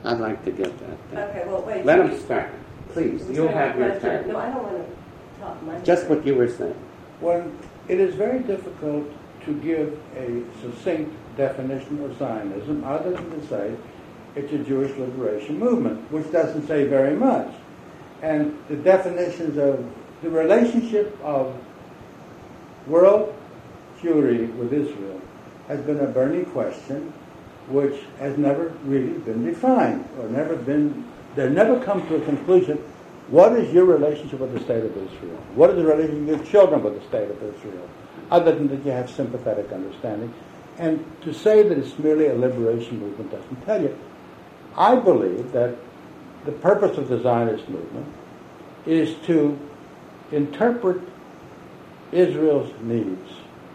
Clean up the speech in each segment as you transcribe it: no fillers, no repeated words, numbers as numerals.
I'd like to get that. Okay, well, wait. Let him start. Please, you'll have your turn. No, I don't want to talk. Just what you were saying. Well, it is very difficult to give a succinct definition of Zionism other than to say it's a Jewish liberation movement, which doesn't say very much. And the definitions of the relationship of world Jewry with Israel has been a burning question which has never really been defined or they never come to a conclusion. What is your relationship with the state of Israel? What is the relationship of your children with the state of Israel? Other than that you have sympathetic understanding. And to say that it's merely a liberation movement doesn't tell you. I believe that the purpose of the Zionist movement is to interpret Israel's needs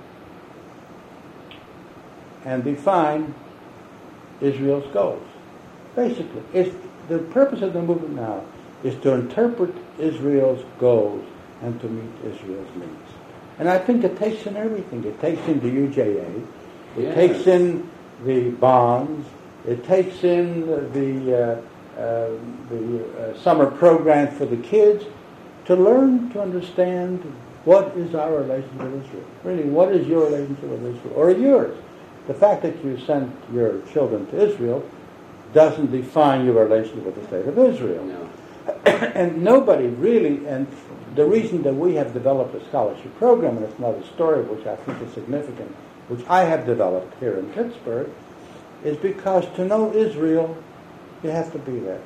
and define Israel's goals. Basically, the purpose of the movement now is to interpret Israel's goals and to meet Israel's needs. And I think it takes in everything. It takes in the UJA, it takes in the bonds, it takes in the summer program for the kids to learn to understand what is our relationship with Israel. Really, what is your relationship with Israel? Or yours? The fact that you sent your children to Israel doesn't define your relationship with the state of Israel. No. And nobody really, and the reason that we have developed a scholarship program, and it's another story which I think is significant, which I have developed here in Pittsburgh, is because to know Israel, you have to be there.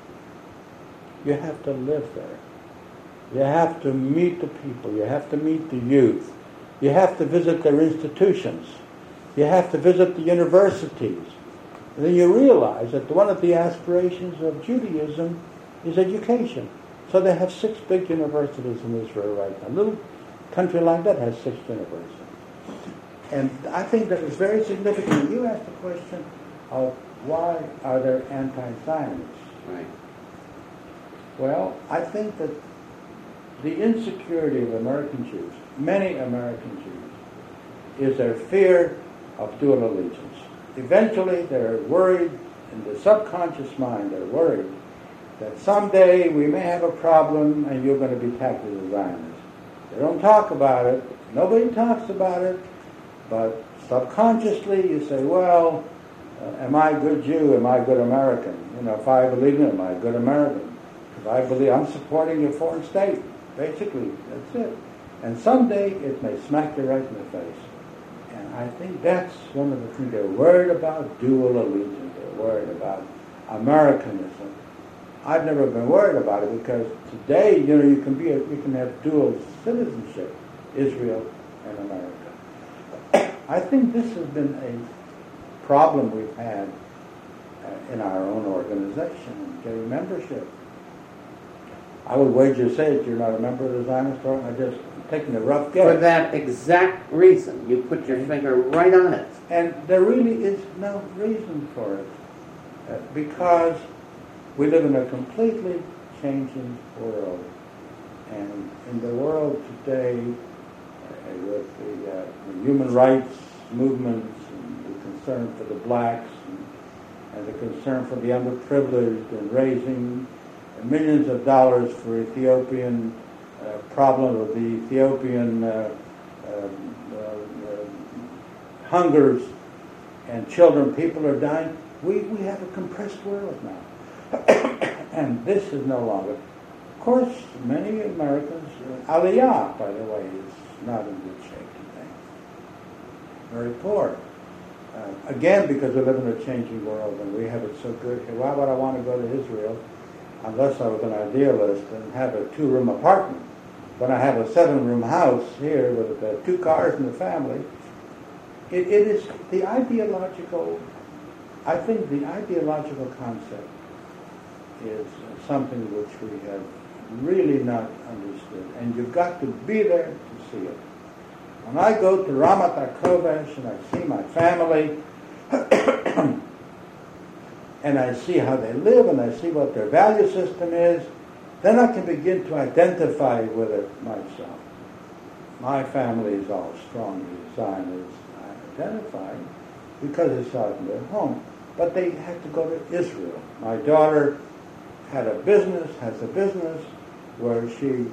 You have to live there. You have to meet the people. You have to meet the youth. You have to visit their institutions. You have to visit the universities. And then you realize that one of the aspirations of Judaism is education. So they have 6 big universities in Israel right now. A little country like that has 6 universities. And I think that is very significant. You asked the question of why are there anti-Zionists? Right. Well, I think that the insecurity of American Jews, many American Jews, is their fear of dual allegiance. Eventually, they're worried, in the subconscious mind, they're worried that someday we may have a problem and you're going to be tagged as a Zionist. They don't talk about it. Nobody talks about it. But subconsciously, you say, well, am I a good Jew? Am I a good American? If I believe in it, am I a good American? If I believe I'm supporting a foreign state, basically, that's it. And someday it may smack you right in the face. And I think that's one of the things they're worried about, dual allegiance. They're worried about Americanism. I've never been worried about it because today, you can have dual citizenship, Israel and America. I think this has been a problem we've had in our own organization, getting membership. I would wager to say that you're not a member of the Zionist organization. I'm just taking a rough guess. For that exact reason, you put your finger right on it. And there really is no reason for it, because we live in a completely changing world. And in the world today, with the human rights movements and the concern for the blacks and the concern for the underprivileged and raising millions of dollars for Ethiopian problem of the Ethiopian hungers and people are dying. We have a compressed world now. And this is no longer. Of course, many Americans, Aliyah, by the way, is not in good shape today. Very poor. Again, because we live in a changing world and we have it so good here. Why would I want to go to Israel unless I was an idealist and have a 2-room apartment? When I have a 7-room house here with 2 cars in the family, it is the ideological, I think the ideological concept is something which we have really not understood. And you've got to be there to see it. When I go to Ramat HaKodesh and I see my family, and I see how they live and I see what their value system is, then I can begin to identify with it myself. My family is all strongly Zionist. I identify because it's out in their home. but they had to go to Israel. My daughter has a business where she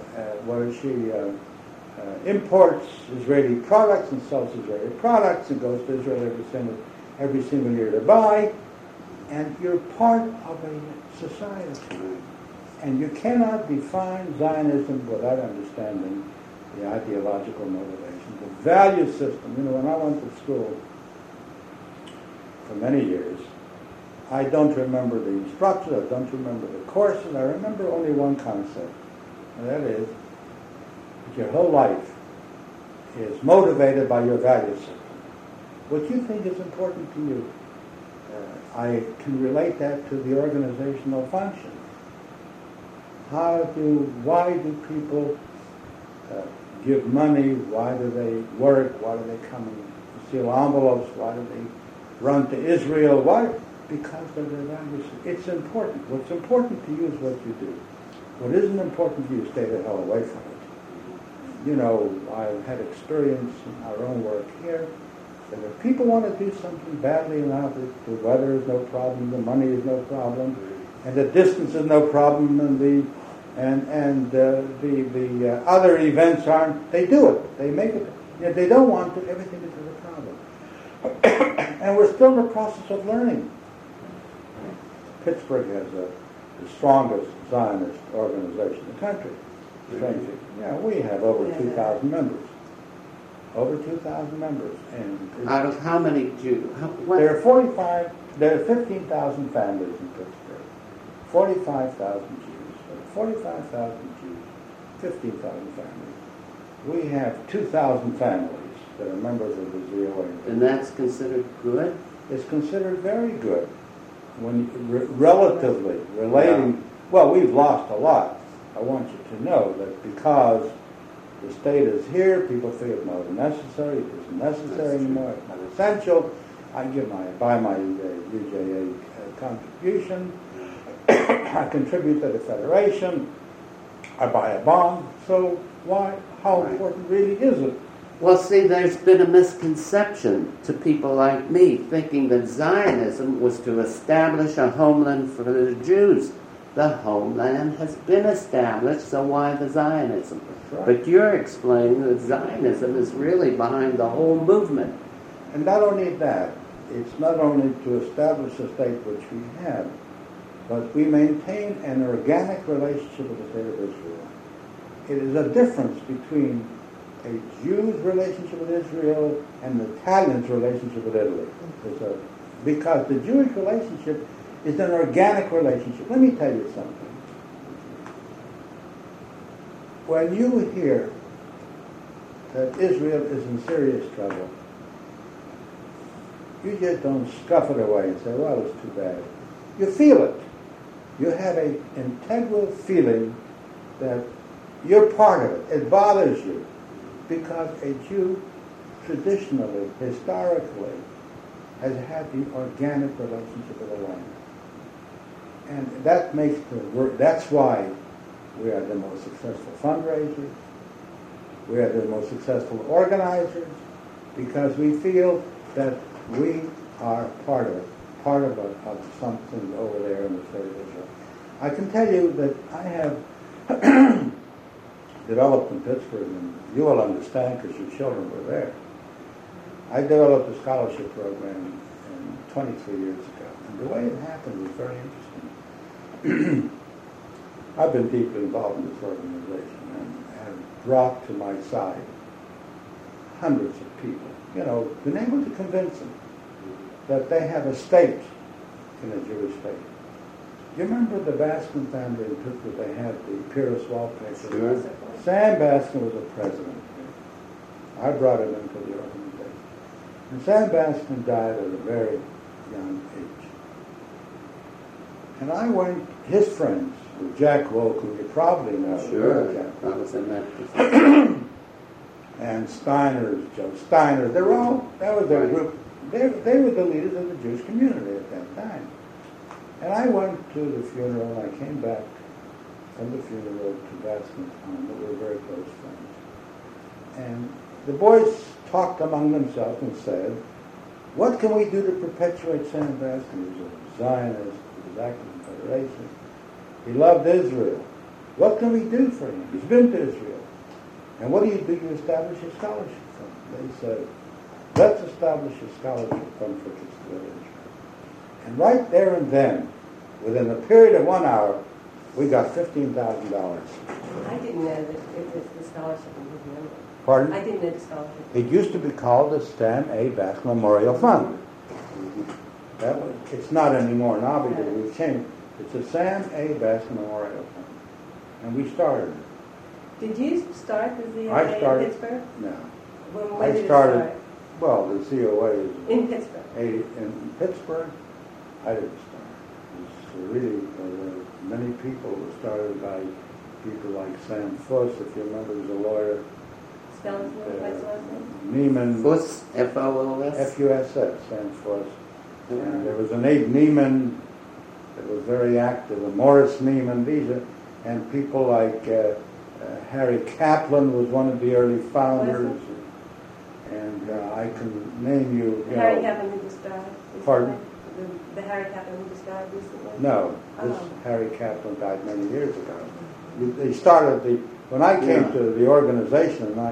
imports Israeli products and sells Israeli products and goes to Israel every single year to buy. And you're part of a society. And you cannot define Zionism without understanding the ideological motivation, the value system. When I went to school for many years, I don't remember the instructors, I don't remember the courses, I remember only one concept, and that is that your whole life is motivated by your value system. What you think is important to you. I can relate that to the organizational function. Why do people give money? Why do they work? Why do they come and seal envelopes? Why do they run to Israel? Why? Because of their values. It's important. What's important to you is what you do. What isn't important to you, stay the hell away from it. I've had experience in our own work here that if people want to do something badly enough, the weather is no problem, the money is no problem, and the distance is no problem, and the other events aren't. They do it. They make it. They don't want to. Everything is a problem, and we're still in the process of learning. Pittsburgh has the strongest Zionist organization in the country. Strangely, we have over 2,000 members. Over 2,000 members, and Out of how many Jews? there are 45. There are 15,000 families in Pittsburgh. 45,000 Jews. 45,000 Jews. 15,000 families. We have 2,000 families that are members of the ZOA. And that's considered good? It's considered very good when relatively relating. Yeah. Well, we've lost a lot. I want you to know that because the state is here, people feel it's not necessary, it isn't necessary anymore, it's not essential. I buy my UJA contribution, I contribute to the Federation, I buy a bond, so how important really is it? Well, see, there's been a misconception to people like me, thinking that Zionism was to establish a homeland for the Jews. The homeland has been established, so why the Zionism? Right. But you're explaining that Zionism is really behind the whole movement. And not only that, it's not only to establish a state which we have, but we maintain an organic relationship with the state of Israel. It is a difference between a Jew's relationship with Israel and the Italian's relationship with Italy. Because the Jewish relationship is an organic relationship. Let me tell you something. When you hear that Israel is in serious trouble, you just don't scuff it away and say, well, it's too bad. You feel it. You have an integral feeling that you're part of it. It bothers you because a Jew traditionally, historically, has had the organic relationship with the land. And that makes the work. That's why we are the most successful fundraisers. We are the most successful organizers, because we feel that we are part of something over there in the state of Israel. I can tell you that I have developed in Pittsburgh, and you will understand because your children were there. I developed a scholarship program 23 years ago, and the way it happened was very interesting. I've been deeply involved in this organization and have brought to my side hundreds of people, been able to convince them that they have a stake in a Jewish state. You remember the Baskin family in Pittsburgh? They had the Pyrrhus wallpaper. Sure. Sam Baskin was the president. I brought him into the organization. And Sam Baskin died at a very young age. And I went, his friends, with Jack Wolk, who you probably know. Sure, I was in that. And Joe Steiner, that was their group. They were the leaders of the Jewish community at that time. And I went to the funeral, and I came back from the funeral to Baskin's home. We were very close friends. And the boys talked among themselves and said What can we do to perpetuate Sam Baskin? He was a Zionist, he was active in the Federation. He loved Israel. What can we do for him? He's been to Israel. And what do? You establish a scholarship fund. They said, let's establish a scholarship fund for kids to go to Israel. And right there and then, within a period of 1 hour, we got $15,000. I didn't know that it was the scholarship in his memory. Pardon? I didn't know the scholarship. It used to be called the Sam A. Bass Memorial Fund. It's not anymore now because we've changed. It's the Sam A. Bass Memorial Fund. And we started it. Did you start the ZOA I started, in Pittsburgh? No. When I did started, it start? well, the COA is In Pittsburgh. in Pittsburgh. I didn't start. It's really, many people were started by people like Sam Fuss, if you remember, he was a lawyer. Spell his name, what's his last name? Neiman. Fuss, F-O-O-S? F-U-S-S, Sam Fuss. And there was an Abe Neiman that was very active, and Morris Neiman, and people like Harry Kaplan was one of the early founders. And I can name you, Harry Kaplan who just died recently? Pardon? The Harry Kaplan who just died recently? No, this Harry Kaplan died many years ago. They started when I came to the organization in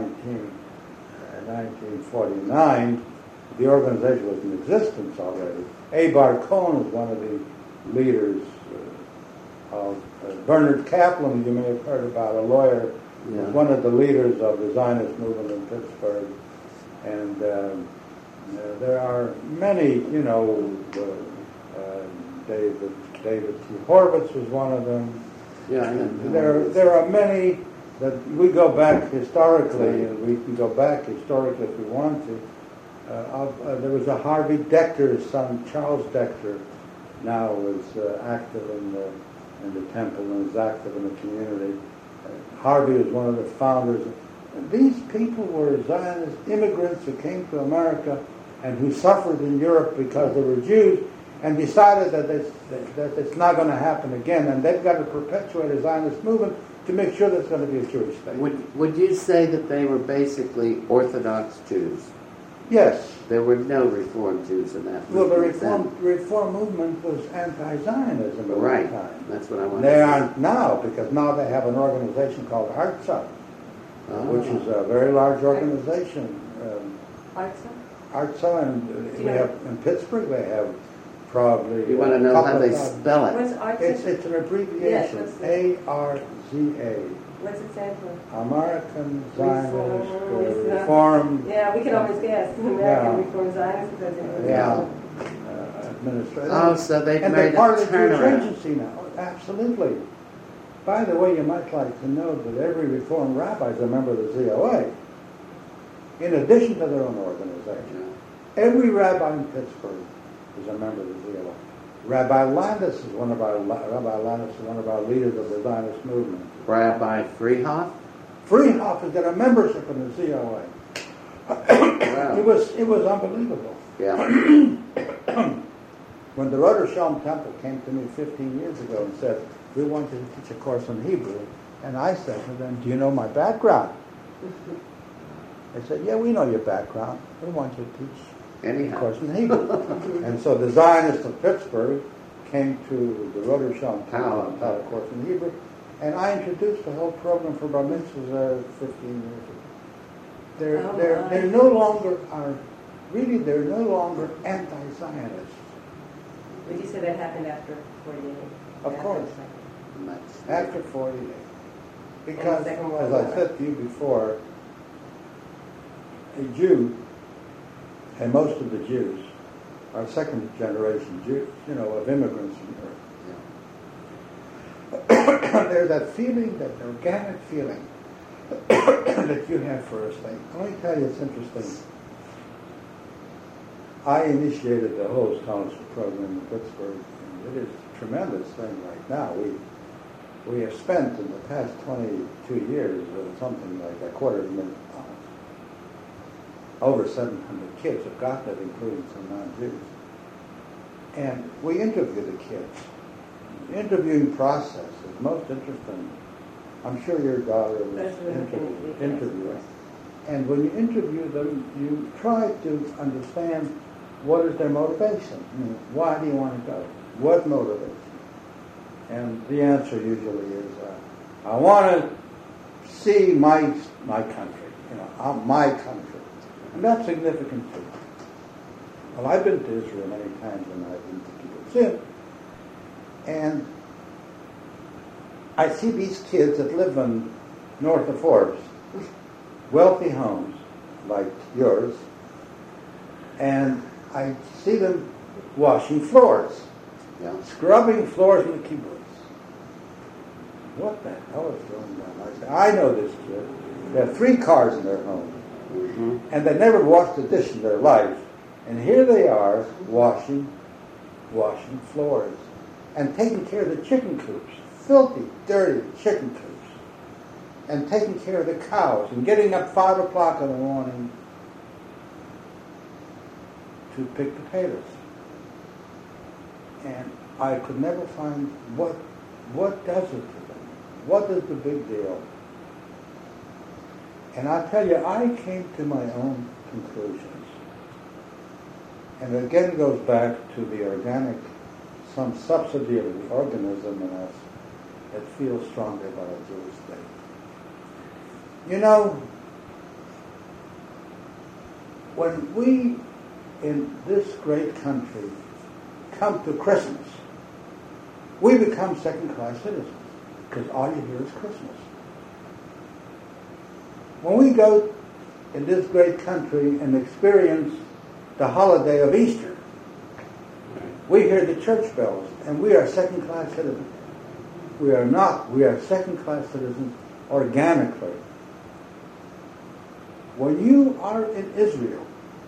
1949, the organization was in existence already. Abe Arcone was one of the leaders of Bernard Kaplan, you may have heard about, a lawyer, was one of the leaders of the Zionist movement in Pittsburgh. And there are many, David T. Horvitz was one of them. Yeah, There are many that we go back historically, and we can go back historically if we want to. There was a Harvey Decker, his son Charles Decker, now is active in the temple and is active in the community. Harvey was one of the founders. And these people were Zionist immigrants who came to America and who suffered in Europe because they were Jews, and decided that it's not going to happen again, and they've got to perpetuate a Zionist movement to make sure there's going to be a Jewish state. Would you say that they were basically Orthodox Jews? Yes. There were no Reform Jews in that Well, movement. the Reform movement was anti-Zionism at Right. one time. That's what I wanted They to aren't now, because now they have an organization called Artsa, which is a very large organization. Artsa, and we have in Pittsburgh they have probably. You want to know how they spell it? What's Artsa? It's an abbreviation. Yes, ARZA. What's it stand for? American Zionist Reform. Reform. Yeah, we can always guess. American Reform Zionist. Administration. Oh, so they've And made they're part a of the Jewish turnaround. agency now. Absolutely. By the way, you might like to know that every Reform rabbi is a member of the ZOA, in addition to their own organization. Every rabbi in Pittsburgh is a member of the ZOA. Rabbi Landis is one of our leaders of the Zionist movement. Rabbi Freehoff? Freehoff has got a membership in the ZOA. Wow. It was unbelievable. Yeah. When the Roder Shalom Temple came to me 15 years ago and said, we want you to teach a course on Hebrew, and I said to them, do you know my background? They said, yeah, we know your background. We want you to teach a course in Hebrew. And so the Zionists of Pittsburgh came to the Roder Shalom Temple and taught a course in Hebrew, and I introduced the whole program for Bar Mitzvahs 15 years ago. They're no longer anti-Zionists. Would you say that happened after 48? Of course. After 48. Because, as I said to you before, a Jew, and most of the Jews, are second generation Jews, of immigrants from Europe. There's that feeling, that organic feeling that you have for a state. Let me tell you, it's interesting. I initiated the whole scholarship program in Pittsburgh, and it is a tremendous thing right now. We have spent in the past 22 years something like $250,000. Over 700 kids have gotten it, including some non-Jews. And we interview the kids. The interviewing process is most interesting. I'm sure your daughter was interviewing. And when you interview them, you try to understand what is their motivation? Why do you want to go? What motivation? And the answer usually is, I want to see my country, my country. And that's significant too. Well, I've been to Israel many times, and I've been to Kibbutz, and I see these kids that live in north of Forbes, wealthy homes like yours, and I see them washing floors, scrubbing floors in the kibbutz. What the hell is going on? I say, I know this kid. They have 3 cars in their home, and they never washed a dish in their life. And here they are washing floors and taking care of the chicken coops, filthy, dirty chicken coops, and taking care of the cows and getting up 5 o'clock in the morning to pick potatoes. And I could never find what does it to them. What is the big deal? And I tell you, I came to my own conclusions. And again goes back to the organic, some subsidy of the organism in us that feels strongly about a Jewish state. When we in this great country come to Christmas, we become second-class citizens because all you hear is Christmas. When we go in this great country and experience the holiday of Easter, we hear the church bells, and we are second-class citizens. We are not. We are second-class citizens organically. When you are in Israel,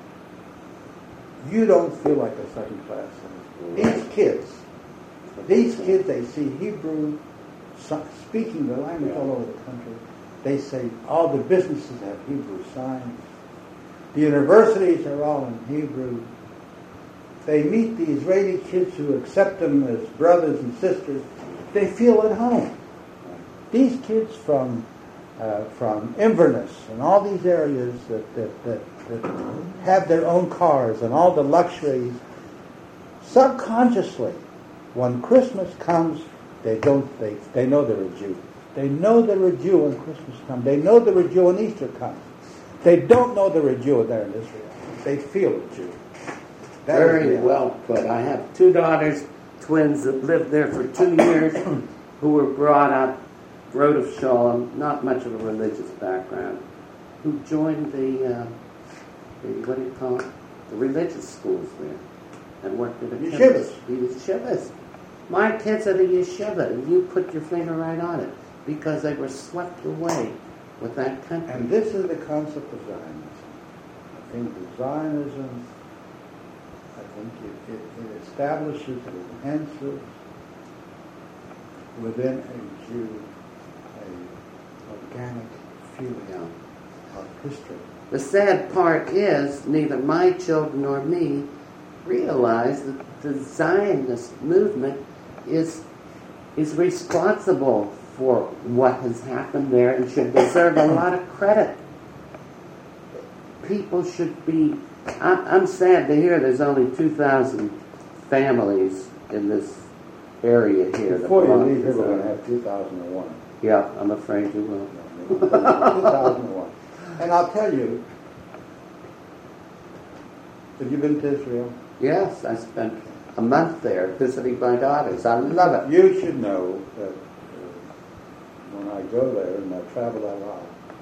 you don't feel like a second-class citizen. These kids, they see Hebrew, speaking the language all over the country. They say all the businesses have Hebrew signs. The universities are all in Hebrew. They meet the Israeli kids who accept them as brothers and sisters. They feel at home. These kids from Inverness and all these areas that have their own cars and all the luxuries, subconsciously, when Christmas comes, they know they're a Jew. They know they're a Jew when Christmas comes. They know they're a Jew when Easter comes. They don't know they're a Jew there in Israel. They feel a Jew. Very well put. I have 2 daughters, twins, that lived there for 2 years, who were brought up, Rhoda of Shalom, not much of a religious background, who joined the what do you call it? The religious schools there, and worked at a yeshivas. The yeshivas. My kids are the yeshiva, and you put your finger right on it, because they were swept away with that country. And this is the concept of Zionism. I think the Zionism, it establishes, it enhances within a Jew an organic feeling of history. The sad part is neither my children nor me realize that the Zionist movement is responsible for what has happened there and should deserve a lot of credit. People should be... I'm sad to hear there's only 2,000 families in this area here. Before you leave here, we're going to have 2001. Yeah, I'm afraid you will. 2001. And I'll tell you, have you been to Israel? Yes, I spent a month there visiting my daughters. I love it. You should know that when I go there, and I travel a lot,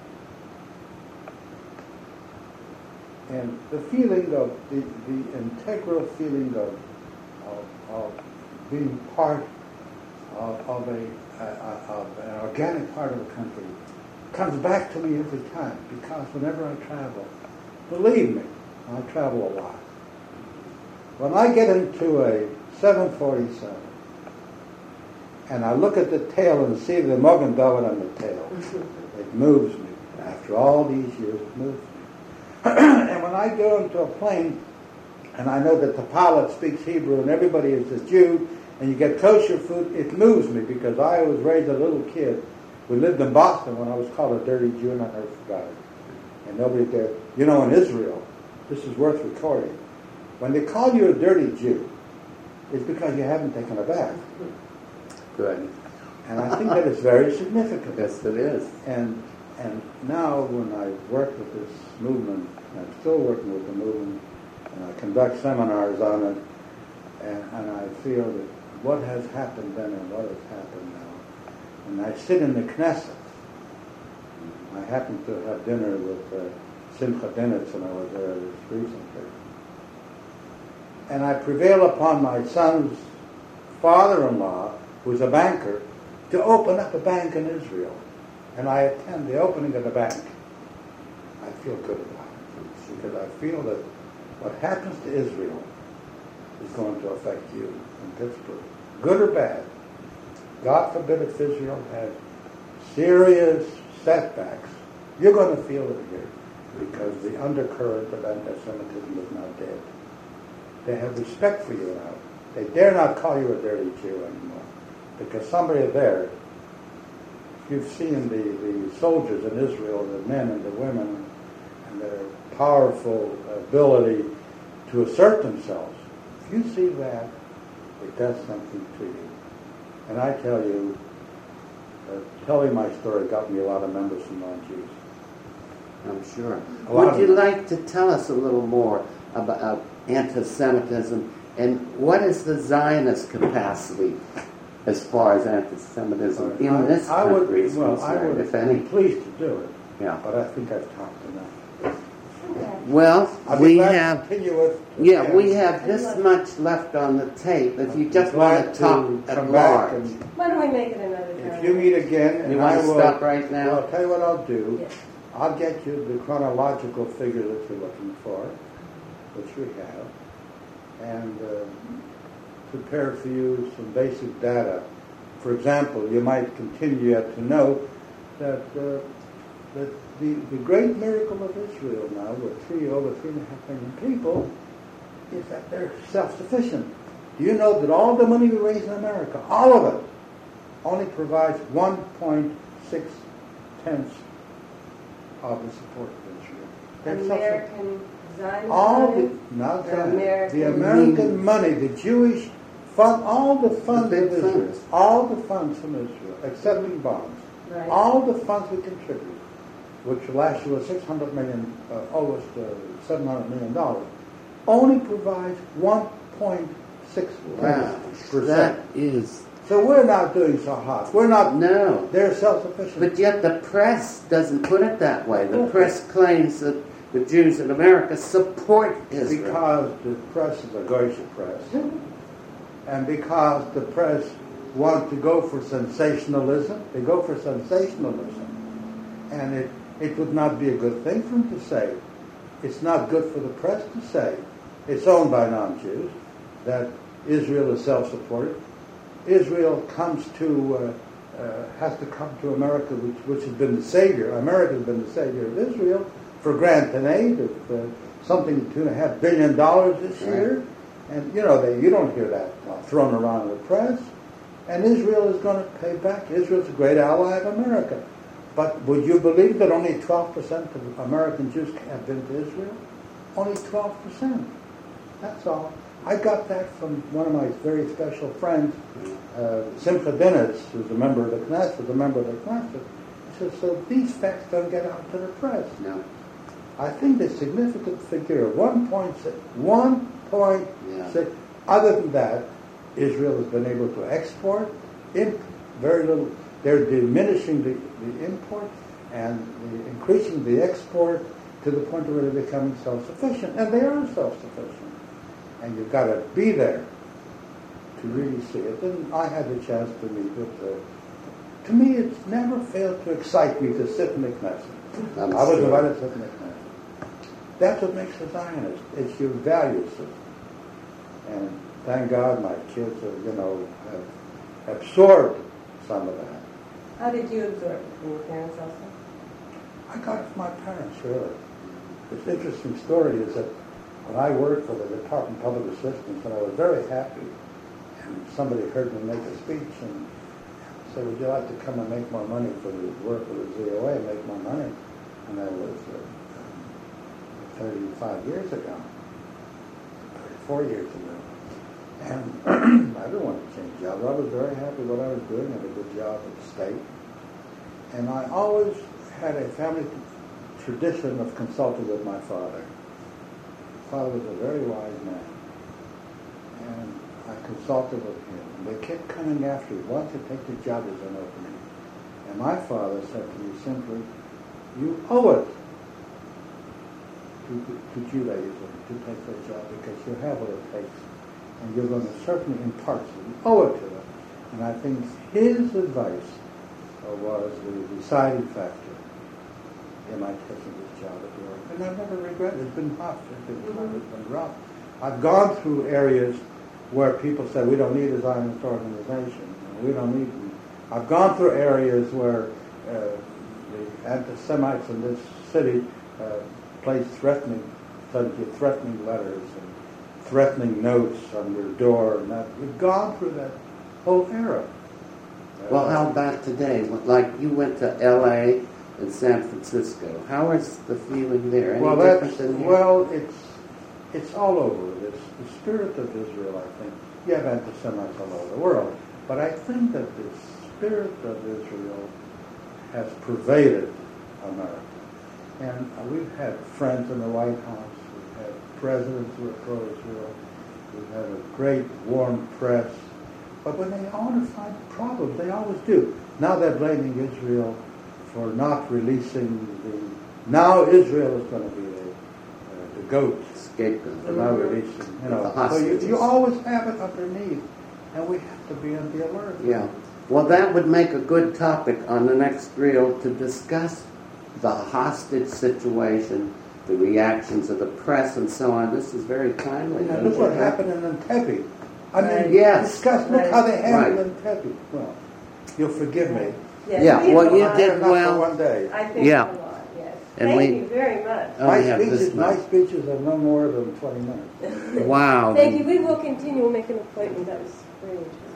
and the feeling of the integral feeling of being part of an organic part of the country comes back to me every time, because whenever I travel, believe me, I travel a lot. When I get into a 747 and I look at the tail and see the Mogen David on the tail, it moves me. After all these years, it moves me. And when I go into a plane and I know that the pilot speaks Hebrew and everybody is a Jew and you get kosher food, it moves me, because I was raised a little kid. We lived in Boston when I was called a dirty Jew, and I never forgot it. And nobody dared. In Israel, this is worth recording. When they call you a dirty Jew, it's because you haven't taken a bath. Good. And I think that is very significant. Yes, it is. And now when I work with this movement, and I'm still working with the movement, and I conduct seminars on it, and I feel that what has happened then and what has happened now. And I sit in the Knesset. I happened to have dinner with Simcha Dinitz, and I was there just recently. And I prevail upon my son's father-in-law, who's a banker, to open up a bank in Israel. And I attend the opening of the bank. I feel good about it, because I feel that what happens to Israel is going to affect you in Pittsburgh, good or bad. God forbid if Israel has serious setbacks, you're going to feel it here, because the undercurrent of anti-Semitism is not dead. They have respect for you now. They dare not call you a dirty Jew anymore, because somebody there, you've seen the soldiers in Israel, the men and the women, and their powerful ability to assert themselves. If you see that, it does something to you. And I tell you, telling my story got me a lot of members from non-Jews. I'm sure. Would you like to tell us a little more about anti-Semitism, and what is the Zionist capacity as far as anti-Semitism in this country is concerned, if any? I'm pleased to do it. Yeah. But I think I've talked enough. Well, we have have this much left on the tape. If you just want to talk at large, Why don't we make it another time? if you meet again, and you want to stop right now? Well, I'll tell you what I'll do. Yes. I'll get you the chronological figure that you're looking for, which we have, and prepare for you some basic data. For example, you might continue yet to know that the great miracle of Israel now, with over 3.5 million people, is that they're self-sufficient. Do you know that all the money we raise in America, all of it, only provides 1.6 tenths of the support of Israel? They're American Zionist all money? the, not Or that, the American money, the Jewish fund, all the funds The of big Israel, funds. all the funds from Israel, excepting bonds, Right. all the funds we contribute, which last year was $600 million, almost $700 million, only provides 1.6%. Wow, that is So we're not doing so hot. We're not. no. They're self-sufficient. But yet the press doesn't put it that way. The press claims that the Jews in America support Israel. Because the press is a Goyish press, and because the press want to go for sensationalism, they go for sensationalism, and it would not be a good thing for them to say. It's not good for the press to say, it's owned by non-Jews, that Israel is self-supported. Israel has to come to America, which has been the savior. America has been the savior of Israel for grant and aid of something $2.5 billion this year. And, you don't hear that thrown around in the press. And Israel is going to pay back. Israel's a great ally of America. But would you believe that only 12% of American Jews have been to Israel? Only 12%. That's all. I got that from one of my very special friends, Simcha Dinitz, who's a member of the Knesset, He says, so these facts don't get out to the press. No. I think the significant figure of 1.6, Yeah. other than that, Israel has been able to export in very little. They're diminishing the import and increasing the export to the point where they're becoming self-sufficient. And they are self-sufficient. And you've got to be there to really see it. And I had the chance to meet with to me, it's never failed to excite me to sit in the Knesset. I was invited to sit in the Knesset. That's what makes a Zionist. It's your value system. And thank God my kids have absorbed some of that. How did you absorb it from your parents also? I got it from my parents, really. This interesting story is that when I worked for the Department of Public Assistance, and I was very happy, and somebody heard me make a speech and said, would you like to come and make more money for the work of the ZOA, make more money? And that was 35 years ago. 4 years ago. And I didn't want to change jobs. I was very happy with what I was doing. I had a good job at the state. And I always had a family tradition of consulting with my father. My father was a very wise man. And I consulted with him. And they kept coming after me. Why don't you take the job as an opening? And my father said to me simply, you owe it to Judaism to take that job because you have what it takes. And you're going to certainly impart it. You owe it to them. And I think his advice was the deciding factor in my taking this job at work. And I've never regretted it. It's been tough. It's been rough. I've gone through areas where people say we don't need a Zionist organization. We don't need. I've gone through areas where the anti-Semites in this city placed threatening letters and threatening notes on your door, and that we've gone through that whole era. Well, how about today? Like you went to L.A. and San Francisco. How is the feeling there? Any different than here? Well, it's all over. It's the spirit of Israel, I think. You have anti-Semites all over the world, but I think that the spirit of Israel has pervaded America. And we've had friends in the White House. We've had presidents who are pro-Israel. We've had a great warm press. But when they want to find problems, they always do. Now they're blaming Israel for not releasing the... Now Israel is going to be the goat. Scapegoat. For not releasing. So you always have it underneath. And we have to be on the alert. Yeah. Well, that would make a good topic on the next reel to discuss the hostage situation, the reactions of the press, and so on. This is very timely. Now, look what happened in Entebbe. I mean, yes. Look how they handled Entebbe. Well, you'll forgive me. Yeah, well, you did well. For one day. I think Yeah. a lot, yes. And Thank we- you very much. Oh, My speeches have no more than 20 minutes. Wow. Thank you. We will continue. We'll make an appointment. That was very interesting.